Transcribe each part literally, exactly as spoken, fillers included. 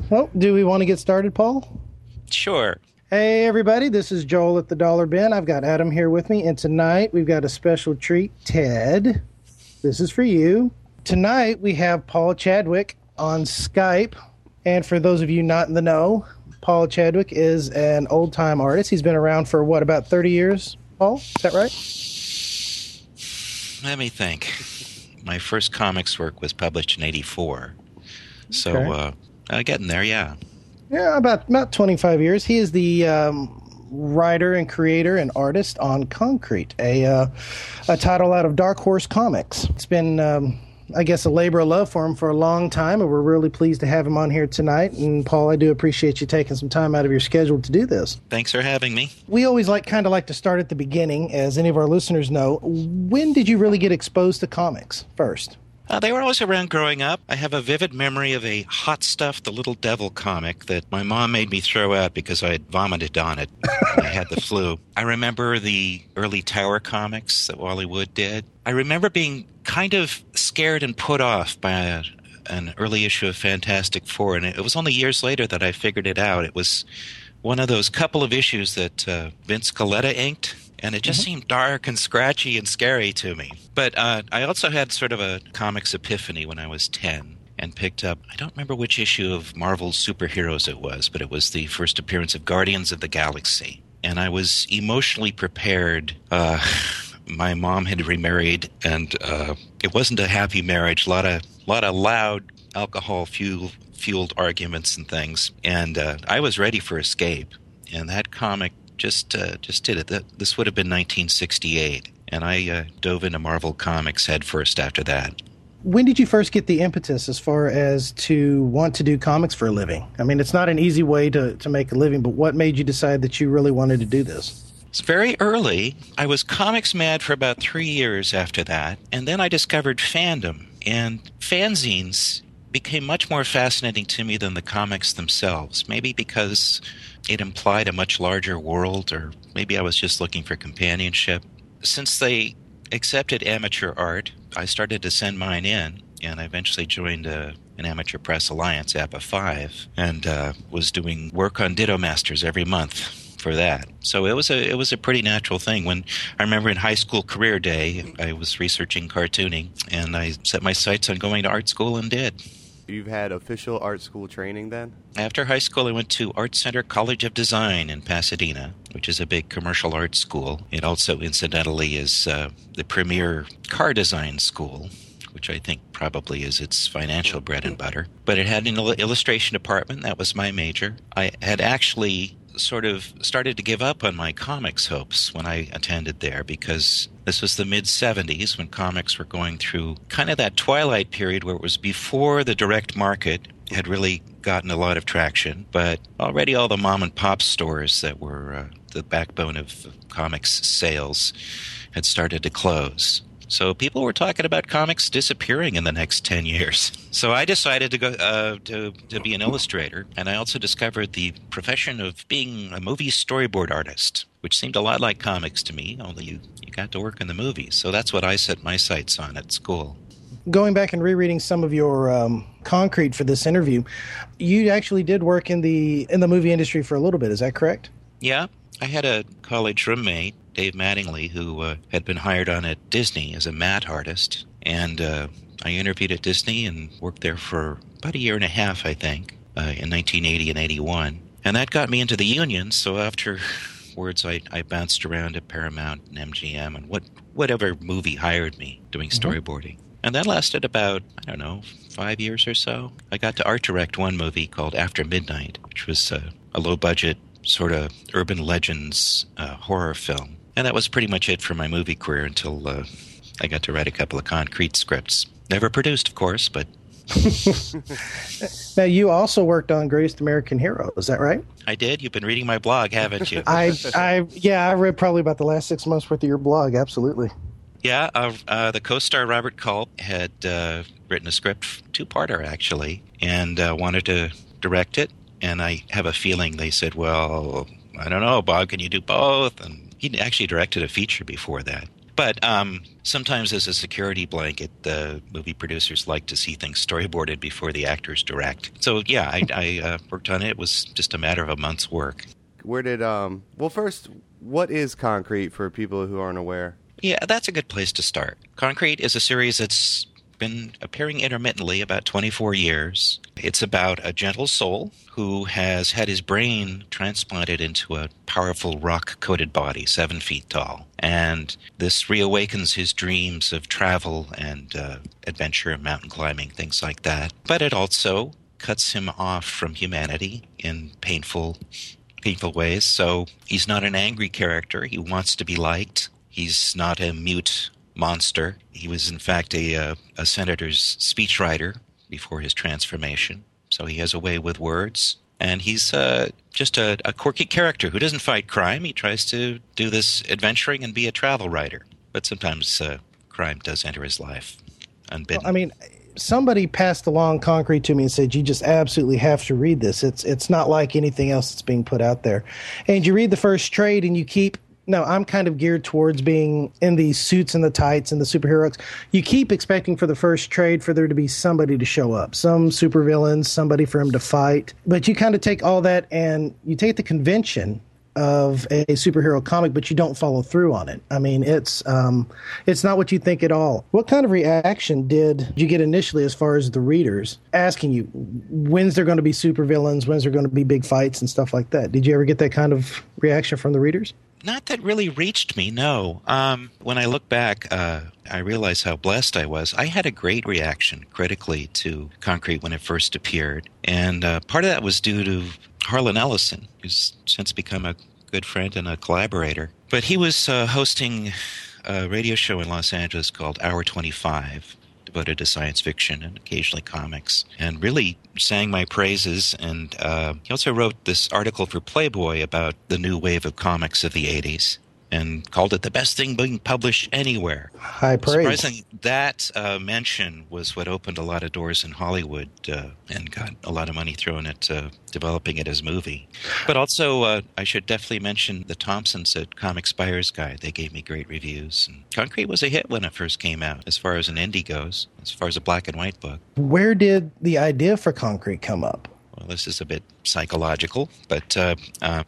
Well, do we want to get started, Paul? Sure. Hey, everybody, this is Joel at the Dollar Bin. I've got Adam here with me, and tonight we've got a special treat. Ted, this is for you. Tonight we have Paul Chadwick on Skype, and for those of you not in the know, Paul Chadwick is an old-time artist. He's been around for, what, about thirty years, Paul? Is that right? Let me think. My first comics work was published in eighty-four. So, Okay. uh, uh, getting there, yeah. Yeah, about about twenty-five years. He is the um, writer and creator and artist on Concrete, a uh, a title out of Dark Horse Comics. It's been, um, I guess, a labor of love for him for a long time, and we're really pleased to have him on here tonight. And Paul, I do appreciate you taking some time out of your schedule to do this. Thanks for having me. We always like kind of like to start at the beginning, as any of our listeners know. When did you really get exposed to comics first? Uh, they were always around growing up. I have a vivid memory of a Hot Stuff, the Little Devil comic that my mom made me throw out because I had vomited on it when I had the flu. I remember the early Tower comics that Wally Wood did. I remember being kind of scared and put off by a, an early issue of Fantastic Four, and it was only years later that I figured it out. It was one of those couple of issues that uh, Vince Colletta inked. And it just mm-hmm. seemed dark and scratchy and scary to me. But uh, I also had sort of a comics epiphany when I was ten and picked up, I don't remember which issue of Marvel's superheroes it was, but it was the first appearance of Guardians of the Galaxy. And I was emotionally prepared. Uh, my mom had remarried, and uh, it wasn't a happy marriage. A lot of, lot of loud alcohol-fueled fueled arguments and things. And uh, I was ready for escape. And that comic Just uh, just did it. This would have been nineteen sixty-eight, and I uh, dove into Marvel Comics head first after that. When did you first get the impetus as far as to want to do comics for a living? I mean, it's not an easy way to, to make a living, but what made you decide that you really wanted to do this? It's very early. I was comics mad for about three years after that, and then I discovered fandom, and fanzines became much more fascinating to me than the comics themselves, maybe because it implied a much larger world, or maybe I was just looking for companionship. Since they accepted amateur art, I started to send mine in, and I eventually joined a, an Amateur Press Alliance, A P A five, and uh, was doing work on Ditto Masters every month for that. So it was a it was a pretty natural thing. When I remember in high school career day, I was researching cartooning, and I set my sights on going to art school and did. You've had official art school training then? After high school, I went to Art Center College of Design in Pasadena, which is a big commercial art school. It also, incidentally, is uh, the premier car design school, which I think probably is its financial bread and butter. But it had an il- illustration department. That was my major. I had actually sort of started to give up on my comics hopes when I attended there, because this was the mid-seventies when comics were going through kind of that twilight period where it was before the direct market had really gotten a lot of traction, but already all the mom-and-pop stores that were uh, the backbone of comics sales had started to close. So people were talking about comics disappearing in the next ten years. So I decided to go uh, to to be an illustrator, and I also discovered the profession of being a movie storyboard artist, which seemed a lot like comics to me, only you, you got to work in the movies. So that's what I set my sights on at school. Going back and rereading some of your um, Concrete for this interview, you actually did work in the in the movie industry for a little bit. Is that correct? Yeah. I had a college roommate, Dave Mattingly, who uh, had been hired on at Disney as a matte artist. And uh, I interviewed at Disney and worked there for about a year and a half, I think, uh, in nineteen eighty and eighty-one. And that got me into the union. So afterwards, I, I bounced around at Paramount and M G M and what whatever movie hired me doing storyboarding. Mm-hmm. And that lasted about, I don't know, five years or so. I got to art direct one movie called After Midnight, which was uh, a low-budget sort of urban legends uh, horror film. And that was pretty much it for my movie career until uh, I got to write a couple of Concrete scripts. Never produced, of course, but... Now, you also worked on Greatest American Hero, is that right? I did. You've been reading my blog, haven't you? I, I, yeah, I read probably about the last six months worth of your blog, absolutely. Yeah, uh, uh, the co-star Robert Culp had uh, written a script, two-parter actually, and uh, wanted to direct it. And I have a feeling they said, well, I don't know, Bob, can you do both? And he actually directed a feature before that. But um, sometimes as a security blanket, the movie producers like to see things storyboarded before the actors direct. So, yeah, I, I uh, worked on it. It was just a matter of a month's work. Where did, um, well, first, what is Concrete for people who aren't aware? Yeah, that's a good place to start. Concrete is a series that's been appearing intermittently about twenty-four years. It's about a gentle soul who has had his brain transplanted into a powerful rock-coated body, seven feet tall. And this reawakens his dreams of travel and uh, adventure, mountain climbing, things like that. But it also cuts him off from humanity in painful, painful ways. So he's not an angry character. He wants to be liked. He's not a mute monster. He was, in fact, a, uh, a senator's speechwriter before his transformation. So he has a way with words. And he's uh, just a, a quirky character who doesn't fight crime. He tries to do this adventuring and be a travel writer. But sometimes uh, crime does enter his life unbidden. Well, I mean, somebody passed along Concrete to me and said, you just absolutely have to read this. It's, it's not like anything else that's being put out there. And you read the first trade and you keep... No, I'm kind of geared towards being in these suits and the tights and the superheroes. You keep expecting for the first trade for there to be somebody to show up, some supervillain, somebody for him to fight. But you kind of take all that and you take the convention of a superhero comic, but you don't follow through on it. I mean, it's um, it's not what you think at all. What kind of reaction did you get initially as far as the readers asking you when's there going to be supervillains, when's there going to be big fights and stuff like that? Did you ever get that kind of reaction from the readers? Not that really reached me, no. Um, when I look back, uh, I realize how blessed I was. I had a great reaction critically to Concrete when it first appeared. And uh, part of that was due to Harlan Ellison, who's since become a good friend and a collaborator. But he was uh, hosting a radio show in Los Angeles called Hour twenty-five, devoted to science fiction and occasionally comics, and really sang my praises. And uh, he also wrote this article for Playboy about the new wave of comics of the eighties and called it the best thing being published anywhere. High praise. Surprisingly, that uh, mention was what opened a lot of doors in Hollywood uh, and got a lot of money thrown at uh, developing it as a movie. But also, uh, I should definitely mention the Thompsons at Comic Spires Guide. They gave me great reviews. And Concrete was a hit when it first came out, as far as an indie goes, as far as a black and white book. Where did the idea for Concrete come up? Well, this is a bit psychological, but uh, um,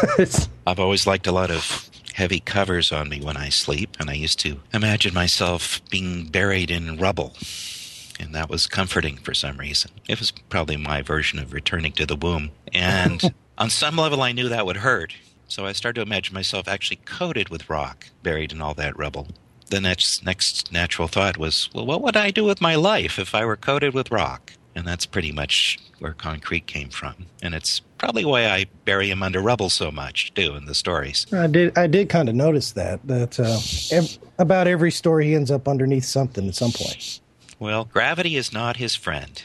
I've always liked a lot of heavy covers on me when I sleep, and I used to imagine myself being buried in rubble, and that was comforting for some reason. It was probably my version of returning to the womb, and on some level I knew that would hurt, so I started to imagine myself actually coated with rock, buried in all that rubble. The next, next natural thought was, well, what would I do with my life if I were coated with rock? And that's pretty much where Concrete came from. And it's probably why I bury him under rubble so much, too, in the stories. I did I did kind of notice that, that uh, ev- about every story he ends up underneath something at some point. Well, gravity is not his friend.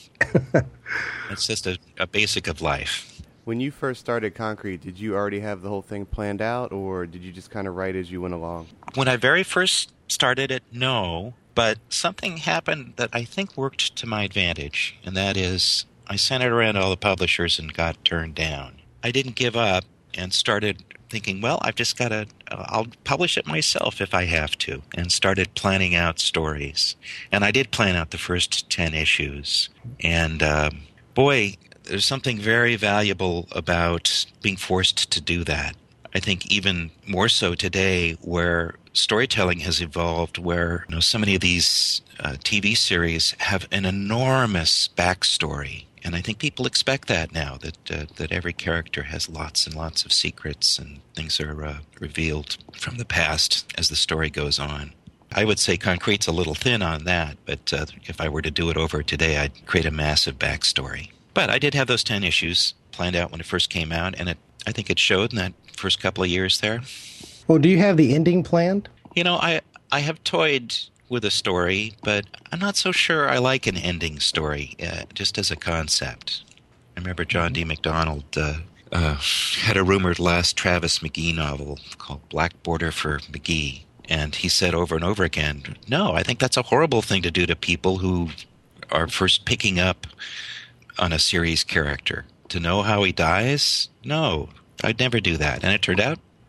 It's just a, a basic of life. When you first started Concrete, did you already have the whole thing planned out, or did you just kind of write as you went along? When I very first started it, no. But something happened that I think worked to my advantage, and that is I sent it around to all the publishers and got turned down. I didn't give up and started thinking, well, I've just got to, uh, I'll publish it myself if I have to, and started planning out stories. And I did plan out the first ten issues. And um, boy, there's something very valuable about being forced to do that. I think even more so today, where storytelling has evolved, where you know so many of these uh, T V series have an enormous backstory, and I think people expect that now, that uh, that every character has lots and lots of secrets and things are uh, revealed from the past as the story goes on. I would say Concrete's a little thin on that, but uh, if I were to do it over today, I'd create a massive backstory. But I did have those ten issues planned out when it first came out, and it I think it showed in that first couple of years there. Well, do you have the ending planned? You know, I, I have toyed with a story, but I'm not so sure I like an ending story, uh, just as a concept. I remember John D. MacDonald uh, uh, had a rumored last Travis McGee novel called Black Border for McGee, and he said over and over again, no, I think that's a horrible thing to do to people who are first picking up on a series character. To know how he dies? No, I'd never do that. And it turned out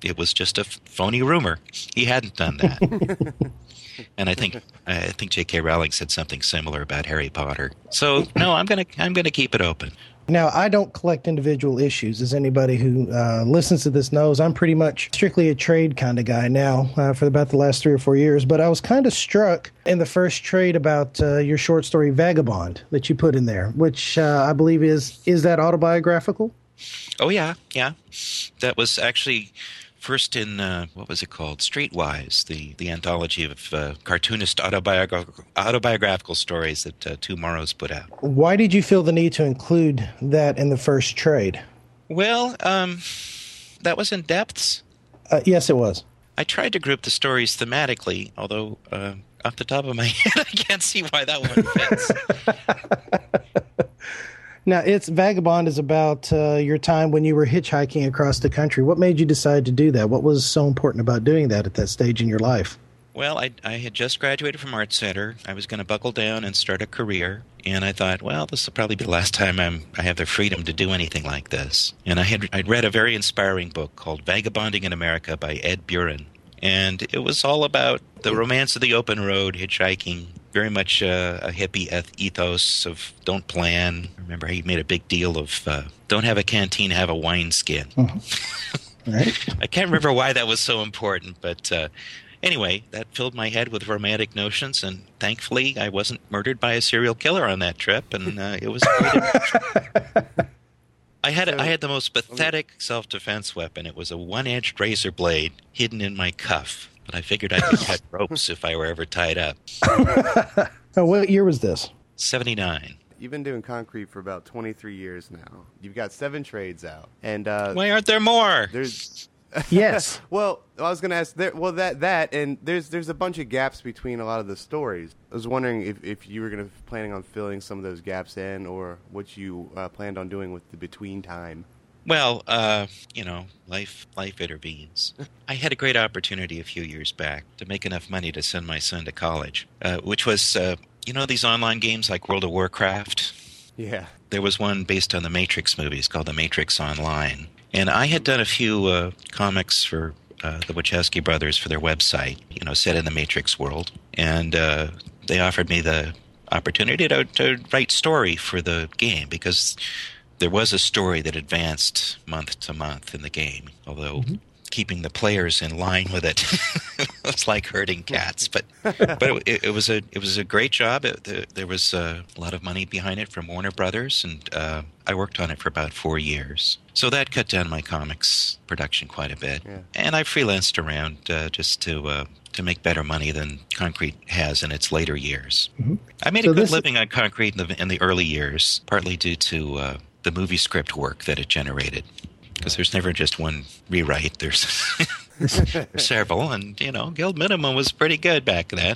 it was just a phony rumor. He hadn't done that. And I think I think J K. Rowling said something similar about Harry Potter. So no, I'm gonna I'm gonna keep it open. Now, I don't collect individual issues, as anybody who uh, listens to this knows. I'm pretty much strictly a trade kind of guy now uh, for about the last three or four years. But I was kind of struck in the first trade about uh, your short story Vagabond that you put in there, which uh, I believe is, is that autobiographical? Oh, yeah, yeah. That was actually first in, uh, what was it called? Streetwise, the, the anthology of uh, cartoonist autobiographical, autobiographical stories that uh, Two Morrows put out. Why did you feel the need to include that in the first trade? Well, um, that was in depths. Uh, yes, it was. I tried to group the stories thematically, although uh, off the top of my head, I can't see why that one fits. Now, it's Vagabond is about uh, your time when you were hitchhiking across the country. What made you decide to do that? What was so important about doing that at that stage in your life? Well, I, I had just graduated from Art Center. I was going to buckle down and start a career. And I thought, well, this will probably be the last time I'm, I have the freedom to do anything like this. And I had I'd read a very inspiring book called Vagabonding in America by Ed Buren. And it was all about the romance of the open road, hitchhiking, very much uh, a hippie ethos of don't plan. Remember, he made a big deal of uh, don't have a canteen, have a wineskin. Mm-hmm. Right. I can't remember why that was so important, but uh, anyway, that filled my head with romantic notions, and thankfully I wasn't murdered by a serial killer on that trip, and uh, it was a great adventure. I had a, I had the most pathetic self-defense weapon. It was a one-edged razor blade hidden in my cuff. But I figured I could cut ropes if I were ever tied up. Oh, what year was this? seventy-nine. You've been doing concrete for about twenty-three years now. You've got seven trades out. And uh, why aren't there more? There's Yes. Well, I was going to ask, there, well, that, that, and there's there's a bunch of gaps between a lot of the stories. I was wondering if, if you were going to planning on filling some of those gaps in, or what you uh, planned on doing with the between time. Well, uh, you know, life life intervenes. I had a great opportunity a few years back to make enough money to send my son to college, uh, which was, uh, you know, these online games like World of Warcraft? Yeah. There was one based on the Matrix movies called The Matrix Online. And I had done a few uh, comics for uh, the Wachowski brothers for their website, you know, set in the Matrix world. And uh, they offered me the opportunity to, to write story for the game because there was a story that advanced month to month in the game, although mm-hmm. keeping the players in line with it was like herding cats. But but it, it was a it was a great job. It, there was uh, a lot of money behind it from Warner Brothers, and uh, I worked on it for about four years. So that cut down my comics production quite a bit. Yeah. And I freelanced around uh, just to uh, to make better money than Concrete has in its later years. Mm-hmm. I made so a good living on Concrete in the, in the early years, partly due to uh, the movie script work that it generated. Because there's never just one rewrite. There's, there's several, and, you know, Guild Minimum was pretty good back then.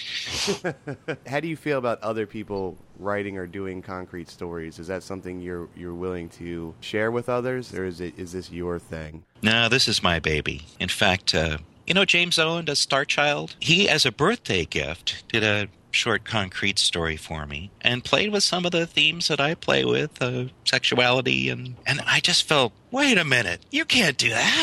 How do you feel about other people writing or doing Concrete stories? Is that something you're you're willing to share with others, or is it is this your thing? No, this is my baby. In fact, uh, you know James Owen does Star Child? He, as a birthday gift, did a short Concrete story for me and played with some of the themes that I play with, uh, sexuality, and, and I just felt, wait a minute, you can't do that.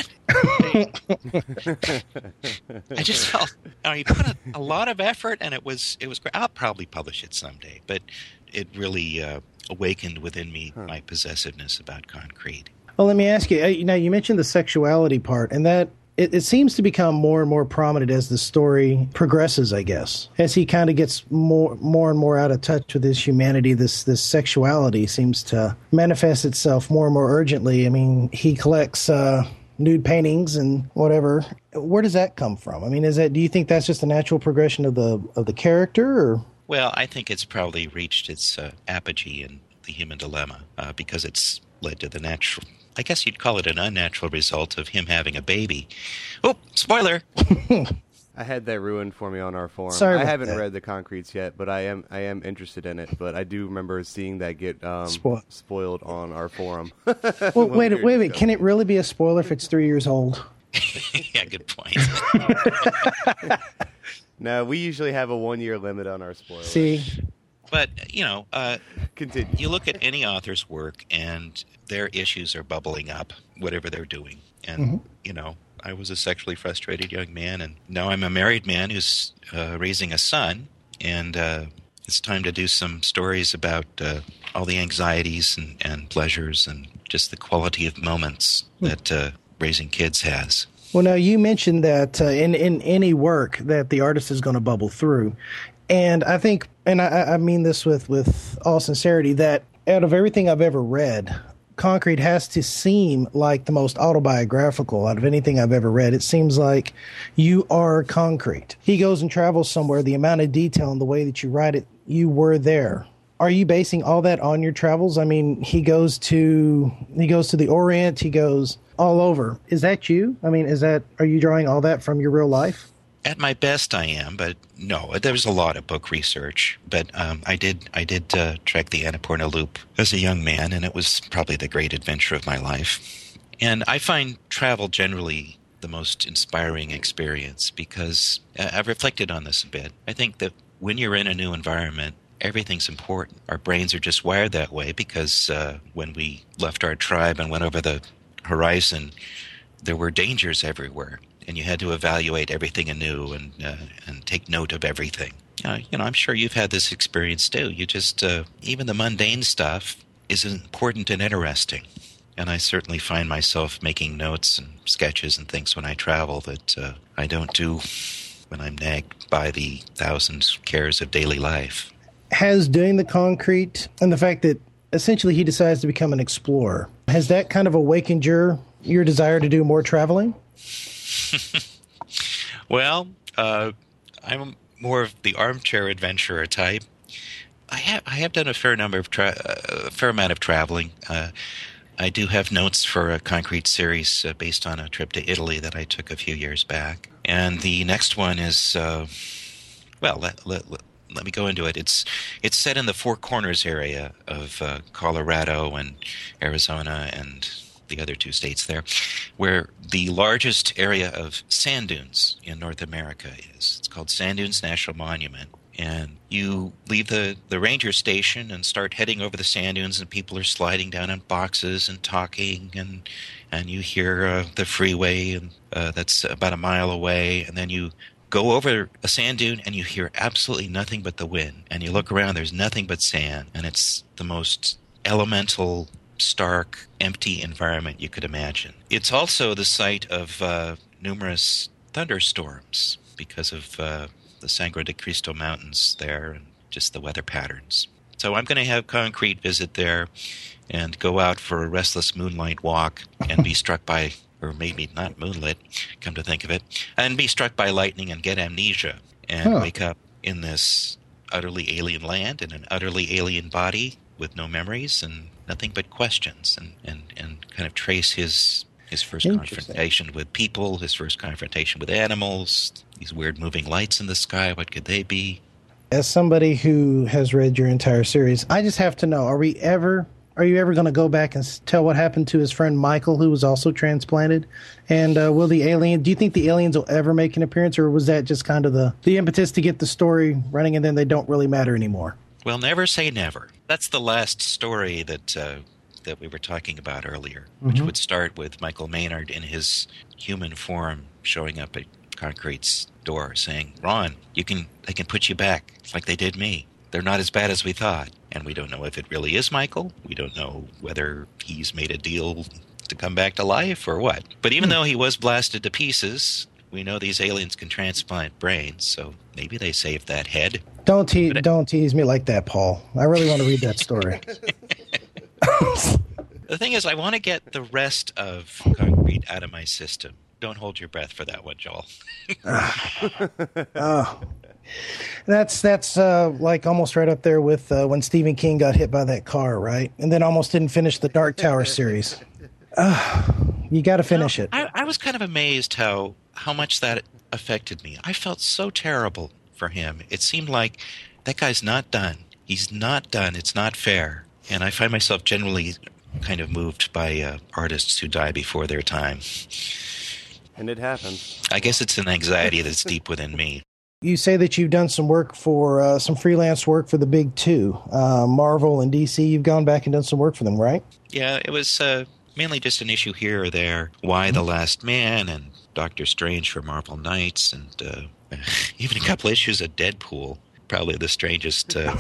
I just felt, you know, he put a, a lot of effort, and it was it was great. I'll probably publish it someday, but it really uh, awakened within me huh. my possessiveness about Concrete. Well, let me ask you, now you mentioned the sexuality part, and that It, it seems to become more and more prominent as the story progresses, I guess. As he kind of gets more more and more out of touch with his humanity, this, this sexuality seems to manifest itself more and more urgently. I mean, he collects uh, nude paintings and whatever. Where does that come from? I mean, is that, do you think that's just a natural progression of the of the character? Or? Well, I think it's probably reached its uh, apogee in The Human Dilemma uh, because it's led to the natural... I guess you'd call it an unnatural result of him having a baby. Oh, spoiler! I had that ruined for me on our forum. Sorry I haven't that. read the Concretes yet, but I am I am interested in it. But I do remember seeing that get um, Spo- spoiled on our forum. Well, wait, wait, wait, wait. Can it really be a spoiler if it's three years old? Yeah, good point. No, we usually have a one-year limit on our spoilers. See? But, you know, uh, Continue. You look at any author's work, and their issues are bubbling up, whatever they're doing. And, mm-hmm. you know, I was a sexually frustrated young man, and now I'm a married man who's uh, raising a son, and uh, it's time to do some stories about uh, all the anxieties and, and pleasures and just the quality of moments that uh, raising kids has. Well, now you mentioned that uh, in, in any work that the artist is going to bubble through. And I think, and I, I mean this with, with all sincerity, that out of everything I've ever read, Concrete has to seem like the most autobiographical out of anything I've ever read. It seems like you are Concrete. He goes and travels somewhere. The amount of detail and the way that you write it, you were there. Are you basing all that on your travels? I mean, he goes to he goes to the Orient. He goes all over. Is that you? I mean, is that are you drawing all that from your real life? At my best, I am, but no, there was a lot of book research. But um, I did I did uh, trek the Annapurna Loop as a young man, and it was probably the great adventure of my life. And I find travel generally the most inspiring experience because uh, I've reflected on this a bit. I think that when you're in a new environment, everything's important. Our brains are just wired that way because uh, when we left our tribe and went over the horizon, there were dangers everywhere, and you had to evaluate everything anew and uh, and take note of everything. Uh, you know, I'm sure you've had this experience too. You just, uh, even the mundane stuff is important and interesting. And I certainly find myself making notes and sketches and things when I travel that uh, I don't do when I'm nagged by the thousand cares of daily life. Has doing the Concrete and the fact that essentially he decides to become an explorer, has that kind of awakened your your desire to do more traveling? Well, uh, I'm more of the armchair adventurer type. I have I have done a fair number of tra- a fair amount of traveling. Uh, I do have notes for a Concrete series uh, based on a trip to Italy that I took a few years back, and the next one is uh, well. Let, let, let, Let me go into it. It's it's set in the Four Corners area of uh, Colorado and Arizona and the other two states there, where the largest area of sand dunes in North America is. It's called Sand Dunes National Monument. And you leave the, the ranger station and start heading over the sand dunes, and people are sliding down on boxes and talking, and and you hear uh, the freeway and uh, that's about a mile away, and then you go over a sand dune and you hear absolutely nothing but the wind. And you look around, there's nothing but sand. And it's the most elemental, stark, empty environment you could imagine. It's also the site of uh, numerous thunderstorms because of uh, the Sangre de Cristo Mountains there and just the weather patterns. So I'm going to have Concrete visit there and go out for a restless moonlight walk and be struck by... or maybe not moonlit, come to think of it, and be struck by lightning and get amnesia and huh. wake up in this utterly alien land in an utterly alien body with no memories and nothing but questions, and, and, and kind of trace his his first confrontation with people, his first confrontation with animals, these weird moving lights in the sky, what could they be? As somebody who has read your entire series, I just have to know, are we ever... Are you ever going to go back and tell what happened to his friend Michael, who was also transplanted? And uh, will the alien, do you think the aliens will ever make an appearance, or was that just kind of the, the impetus to get the story running and then they don't really matter anymore? Well, never say never. That's the last story that uh, that we were talking about earlier, mm-hmm. which would start with Michael Maynard in his human form showing up at Concrete's door saying, Ron, you can they can put you back like they did me. They're not as bad as we thought. And we don't know if it really is Michael. We don't know whether he's made a deal to come back to life or what. But even though he was blasted to pieces, we know these aliens can transplant brains, so maybe they saved that head. Don't te- I- don't tease me like that, Paul. I really want to read that story. The thing is, I want to get the rest of Concrete out of my system. Don't hold your breath for that one, Joel. Oh. That's that's uh, like almost right up there with uh, when Stephen King got hit by that car, right? And then almost didn't finish the Dark Tower series. Uh, you got to finish you know, it. I, I was kind of amazed how, how much that affected me. I felt so terrible for him. It seemed like that guy's not done. He's not done. It's not fair. And I find myself generally kind of moved by uh, artists who die before their time. And it happens. I guess it's an anxiety that's deep within me. You say that you've done some work for, uh, some freelance work for the big two, uh, Marvel and D C. You've gone back and done some work for them, right? Yeah, it was uh, mainly just an issue here or there. Why mm-hmm. The Last Man and Doctor Strange for Marvel Knights, and uh, even a couple issues of Deadpool. Probably the strangest. Uh,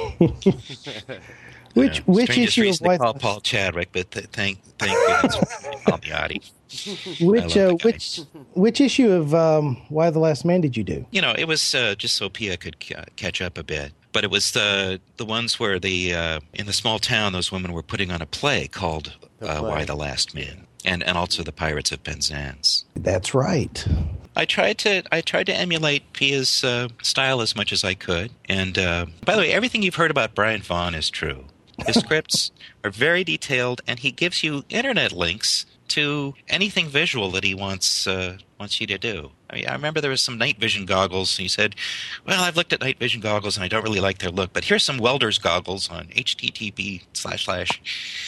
which uh, which strangest issue reason of to call Why? Paul Chadwick, but th- thank thank goodness for Palmiotti. Which I love uh, the guy. which which issue of um, Why the Last Man did you do? You know, it was uh, just so Pia could c- catch up a bit. But it was the the ones where the uh, in the small town, those women were putting on a play called The uh, play. Why the Last Man, and and also the Pirates of Penzance. That's right. I tried to I tried to emulate Pia's uh, style as much as I could. And uh, by the way, everything you've heard about Brian Vaughan is true. His scripts are very detailed, and he gives you internet links to anything visual that he wants uh, wants you to do. I mean, I remember there was some night vision goggles, and he said, "Well, I've looked at night vision goggles, and I don't really like their look, but here's some welder's goggles on H T T P slash slash."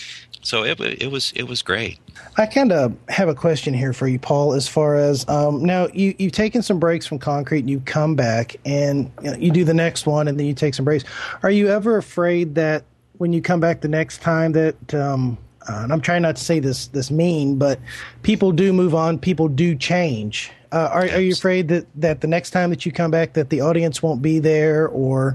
So it it was it was great. I kind of have a question here for you, Paul, as far as um, now you, you've taken some breaks from Concrete and you come back and you, know, you do the next one and then you take some breaks. Are you ever afraid that when you come back the next time that, um, uh, and I'm trying not to say this this mean, but people do move on, people do change. Uh, are, are you afraid that, that the next time that you come back that the audience won't be there, or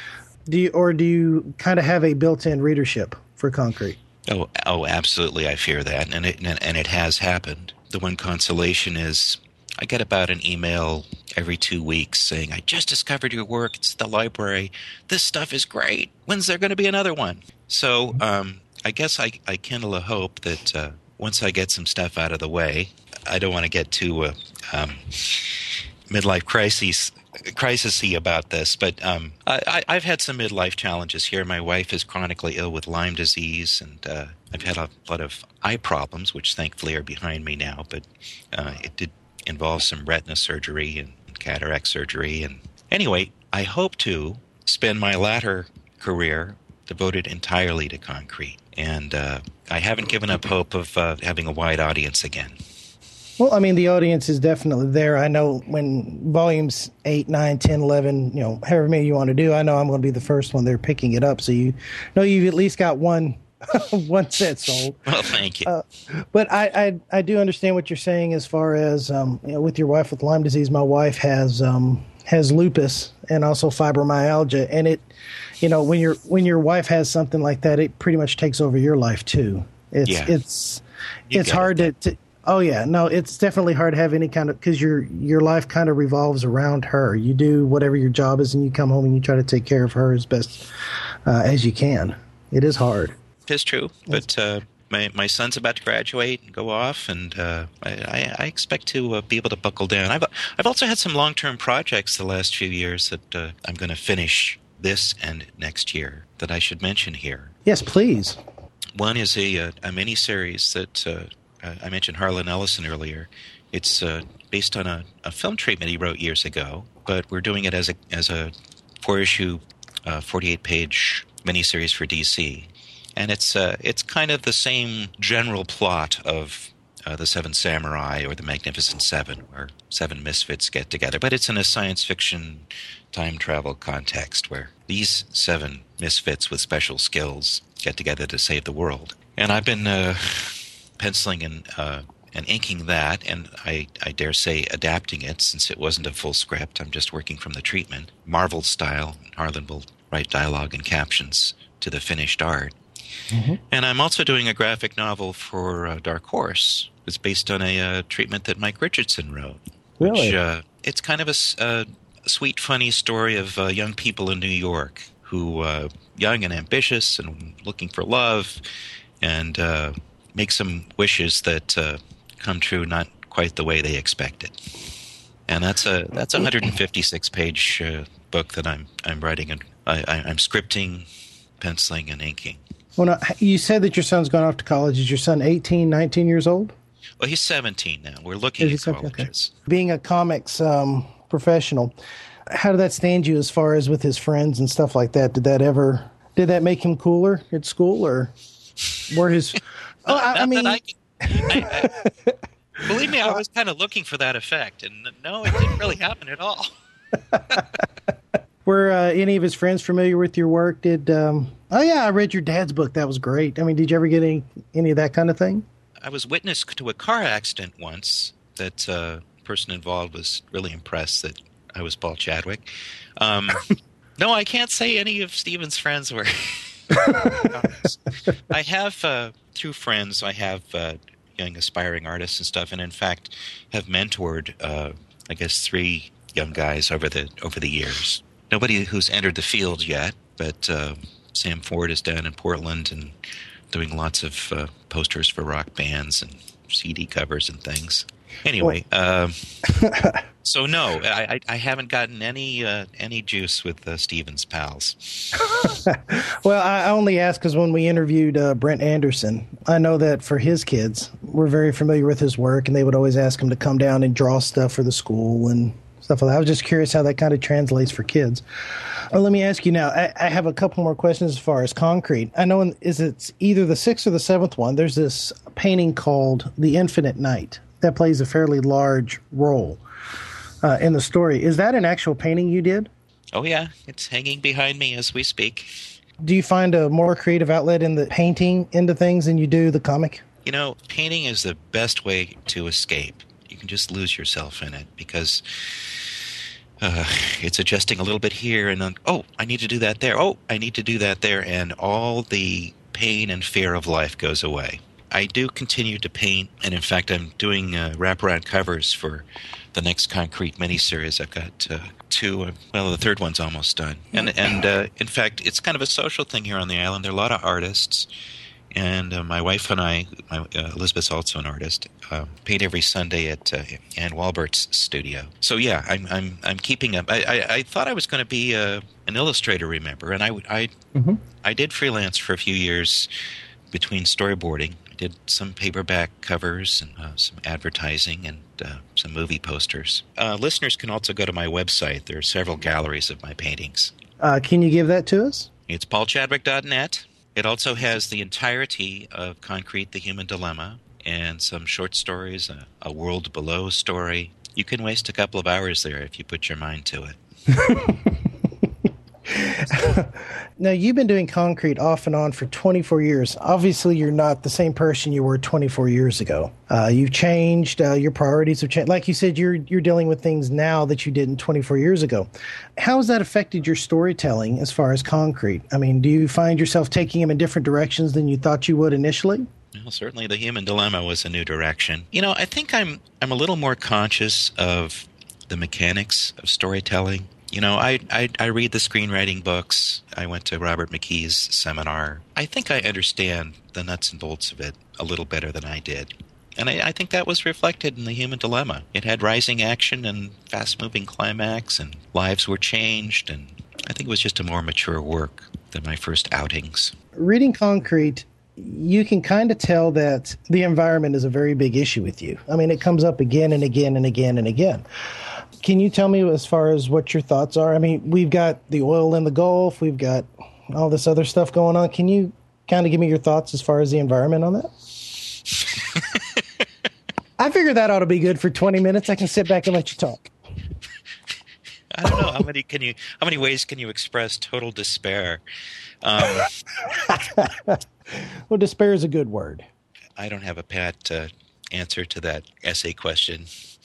do you, or do you kind of have a built-in readership for Concrete? Oh, oh, absolutely. I fear that, and it and it has happened. The one consolation is I get about an email every two weeks saying, "I just discovered your work. It's at the library. This stuff is great. When's there going to be another one?" So um, I guess I, I kindle a hope that uh, once I get some stuff out of the way, I don't want to get too uh, um, midlife crises. Crisis-y about this, but um, I, I've had some midlife challenges here. My wife is chronically ill with Lyme disease, and uh, I've had a lot of eye problems, which thankfully are behind me now, but uh, it did involve some retina surgery and cataract surgery. And anyway, I hope to spend my latter career devoted entirely to Concrete, and uh, I haven't given up hope of uh, having a wide audience again. Well, I mean, the audience is definitely there. I know when volumes eight, nine, ten, eleven, you know, however many you want to do, I know I'm going to be the first one there picking it up. So you know you've at least got one one set sold. Well, thank you. Uh, but I, I I do understand what you're saying as far as um, you know, with your wife with Lyme disease. My wife has um, has lupus and also fibromyalgia, and it, you know, when your when your wife has something like that, it pretty much takes over your life too. It's Yeah. it's You it's get hard it. to, to Oh yeah, no, it's definitely hard to have any kind of, because your your life kind of revolves around her. You do whatever your job is, and you come home and you try to take care of her as best uh, as you can. It is hard. It's true, but uh, my my son's about to graduate and go off, and uh, I, I, I expect to uh, be able to buckle down. I've I've also had some long term projects the last few years that uh, I'm going to finish this and next year that I should mention here. Yes, please. One is a a, a mini series that. Uh, Uh, I mentioned Harlan Ellison earlier. It's uh, based on a, a film treatment he wrote years ago, but we're doing it as a as a four-issue, uh, forty-eight page miniseries for D C, and it's uh, it's kind of the same general plot of uh, the Seven Samurai or the Magnificent Seven, where seven misfits get together, but it's in a science fiction time travel context where these seven misfits with special skills get together to save the world. And I've been uh, penciling and uh, and inking that, and I, I dare say adapting it, since it wasn't a full script. I'm just working from the treatment, Marvel style. Harlan will write dialogue and captions to the finished art. Mm-hmm. And I'm also doing a graphic novel for uh, Dark Horse. It's based on a uh, treatment that Mike Richardson wrote. Really? Which, uh, it's kind of a, a sweet, funny story of uh, young people in New York who, uh, young and ambitious and looking for love, and uh, make some wishes that uh, come true not quite the way they expected. And that's a that's a one hundred fifty-six page uh, book that I'm I'm writing, and I, I, I'm scripting, penciling, and inking. Well, now, you said that your son's gone off to college. Is your son eighteen, nineteen years old? Well, he's seventeen now. We're looking Is at he seventeen? colleges. Okay. Being a comics um, professional, how did that stand you as far as with his friends and stuff like that? Did that ever did that make him cooler at school, or were his? Oh, I, I mean, I can, I, I, believe me, I was kind of looking for that effect, and no, it didn't really happen at all. Were uh, any of his friends familiar with your work? Did um, oh yeah, I read your dad's book. That was great. I mean, did you ever get any any of that kind of thing? I was witness to a car accident once that uh, person involved was really impressed that I was Paul Chadwick. Um, no, I can't say any of Steven's friends were. I have, uh, through friends, I have uh, young aspiring artists and stuff, and in fact have mentored, uh, I guess, three young guys over the over the years. Nobody who's entered the field yet, but uh, Sam Ford is down in Portland and doing lots of uh, posters for rock bands and C D covers and things. Anyway, well, um, so no, I, I haven't gotten any uh, any juice with uh, Steven's pals. Well, I only asked because when we interviewed uh, Brent Anderson, I know that for his kids, we're very familiar with his work, and they would always ask him to come down and draw stuff for the school and stuff like that. I was just curious how that kind of translates for kids. Well, let me ask you now. I, I have a couple more questions as far as concrete. I know in, is it's either the sixth or the seventh one. There's this painting called The Infinite Night that plays a fairly large role uh, in the story. Is that an actual painting you did? Oh, yeah. It's hanging behind me as we speak. Do you find a more creative outlet in the painting into things than you do the comic? You know, painting is the best way to escape. You can just lose yourself in it because uh, it's adjusting a little bit here and then, oh, I need to do that there. Oh, I need to do that there. And all the pain and fear of life goes away. I do continue to paint, and in fact, I'm doing uh, wraparound covers for the next Concrete miniseries. I've got uh, two. Uh, well, the third one's almost done. And, and uh, in fact, it's kind of a social thing here on the island. There are a lot of artists, and uh, my wife and I, my, uh, Elizabeth's also an artist, uh, paint every Sunday at uh, Ann Walbert's studio. So yeah, I'm I'm I'm keeping up. I I, I thought I was going to be uh, an illustrator, remember, and I I mm-hmm. I did freelance for a few years between storyboarding. Did some paperback covers and uh, some advertising and uh, some movie posters. Uh, listeners can also go to my website. There are several galleries of my paintings. Uh, can you give that to us? It's paul chadwick dot net. It also has the entirety of Concrete, the Human Dilemma, and some short stories, a, a World Below story. You can waste a couple of hours there if you put your mind to it. Now, you've been doing Concrete off and on for twenty-four years. Obviously, you're not the same person you were twenty-four years ago. Uh, you've changed. Uh, your priorities have changed. Like you said, you're you're dealing with things now that you didn't twenty-four years ago. How has that affected your storytelling as far as Concrete? I mean, do you find yourself taking them in different directions than you thought you would initially? Well, certainly the Human Dilemma was a new direction. You know, I think I'm I'm a little more conscious of the mechanics of storytelling. You know, I, I I read the screenwriting books. I went to Robert McKee's seminar. I think I understand the nuts and bolts of it a little better than I did. And I, I think that was reflected in The Human Dilemma. It had rising action and fast-moving climax, and lives were changed, and I think it was just a more mature work than my first outings. Reading Concrete, you can kind of tell that the environment is a very big issue with you. I mean, it comes up again and again and again and again. Can you tell me as far as what your thoughts are? I mean, we've got the oil in the Gulf. We've got all this other stuff going on. Can you kind of give me your thoughts as far as the environment on that? I figure that ought to be good for twenty minutes. I can sit back and let you talk. I don't know. How many can you? How many ways can you express total despair? Um, well, despair is a good word. I don't have a pat uh, answer to that essay question.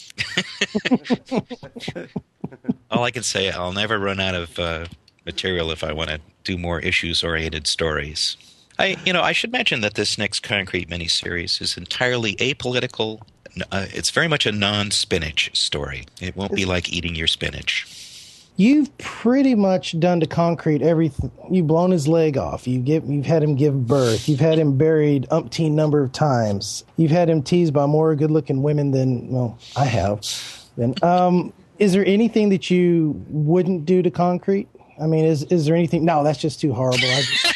All I can say, I'll never run out of uh, material if I want to do more issues-oriented stories. I, you know, I should mention that this next Concrete miniseries is entirely apolitical. Uh, it's very much a non-spinach story. It won't be like eating your spinach. You've pretty much done to Concrete everything. You've blown his leg off. You give, you've had him give birth. You've had him buried umpteen number of times. You've had him teased by more good-looking women than, well, I have. And, um, is there anything that you wouldn't do to Concrete? I mean, is is there anything? No, that's just too horrible. I just,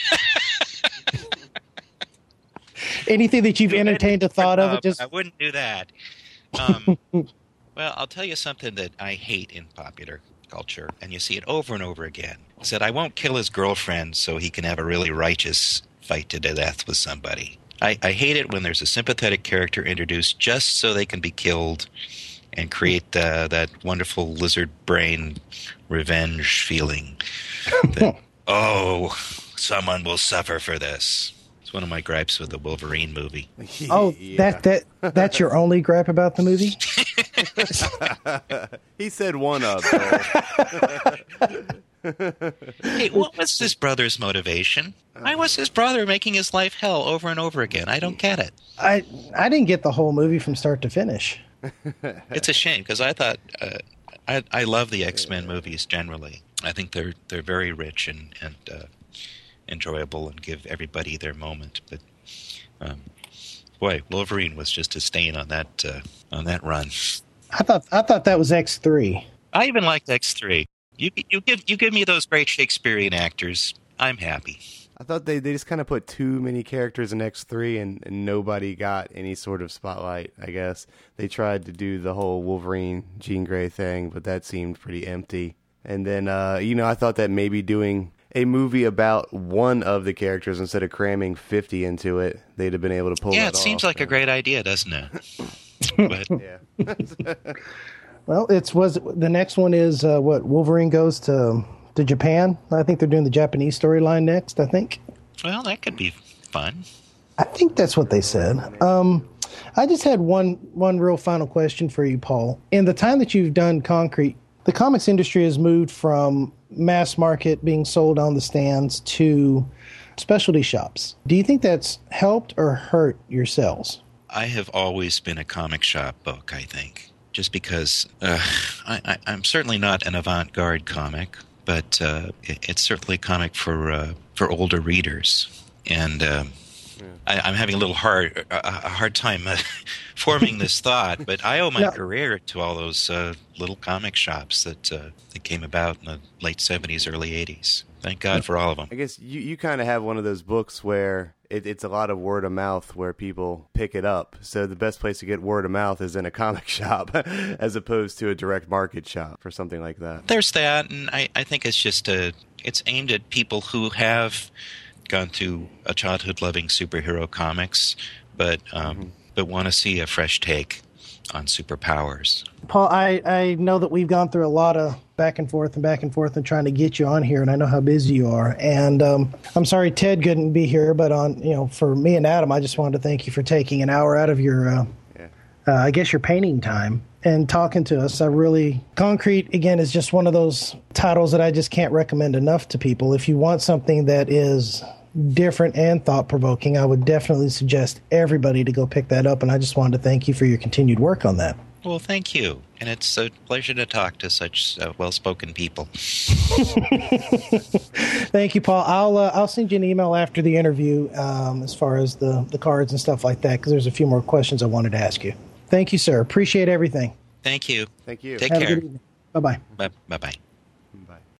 anything that you've entertained a thought of? It just I wouldn't do that. Um, well, I'll tell you something that I hate in popular culture, and you see it over and over again. He said, I won't kill his girlfriend so he can have a really righteous fight to the death with somebody. I, I hate it when there's a sympathetic character introduced just so they can be killed and create uh, that wonderful lizard brain revenge feeling that, oh, someone will suffer for this. It's one of my gripes with the Wolverine movie. Oh, yeah. that that that's your only gripe about the movie? He said one of. Hey, what was his brother's motivation? Why was his brother making his life hell over and over again? I don't get it. I I didn't get the whole movie from start to finish. It's a shame because I thought uh, I I love the X-Men movies generally. I think they're they're very rich and and uh, enjoyable and give everybody their moment. But um, boy, Wolverine was just a stain on that uh, on that run. I thought I thought that was X three. I even liked X three. You you give you give me those great Shakespearean actors, I'm happy. I thought they, they just kind of put too many characters in X three and, and nobody got any sort of spotlight, I guess. They tried to do the whole Wolverine, Jean Grey thing, but that seemed pretty empty. And then, uh, you know, I thought that maybe doing a movie about one of the characters instead of cramming fifty into it, they'd have been able to pull yeah, that off. Yeah, it seems like a great idea, doesn't it? But, yeah. Well, it's was the next one is uh, what Wolverine goes to to Japan. I think they're doing the Japanese storyline next. I think. Well, that could be fun. I think that's what they said. Um, I just had one one real final question for you, Paul. In the time that you've done Concrete, the comics industry has moved from mass market being sold on the stands to specialty shops. Do you think that's helped or hurt your sales? I have always been a comic shop book, I think. Just because uh, I, I, I'm certainly not an avant-garde comic, but uh, it, it's certainly a comic for uh, for older readers, and um, yeah. I, I'm having a little hard a, a hard time uh, forming this thought. But I owe my no. career to all those uh, little comic shops that uh, that came about in the late seventies, early eighties. Thank God for all of them. I guess you, you kind of have one of those books where it, it's a lot of word of mouth where people pick it up. So the best place to get word of mouth is in a comic shop as opposed to a direct market shop or something like that. There's that, and I, I think it's just a, it's aimed at people who have gone through a childhood loving superhero comics, but um, mm-hmm. but want to see a fresh take on superpowers. Paul, I, I know that we've gone through a lot of back and forth and back and forth and trying to get you on here, and I know how busy you are. And um, I'm sorry Ted couldn't be here, but on you know, for me and Adam, I just wanted to thank you for taking an hour out of your, uh, yeah. uh, I guess, your painting time and talking to us. I really, Concrete, again, is just one of those titles that I just can't recommend enough to people. If you want something that is different and thought-provoking, I would definitely suggest everybody to go pick that up, and I just wanted to thank you for your continued work on that. Well, thank you, and it's a pleasure to talk to such uh, well-spoken people. Thank you, Paul. I'll uh, I'll send you an email after the interview um, as far as the, the cards and stuff like that, because there's a few more questions I wanted to ask you. Thank you, sir. Appreciate everything. Thank you. Thank you. Take Have care. A good evening. Bye-bye. Bye- bye-bye.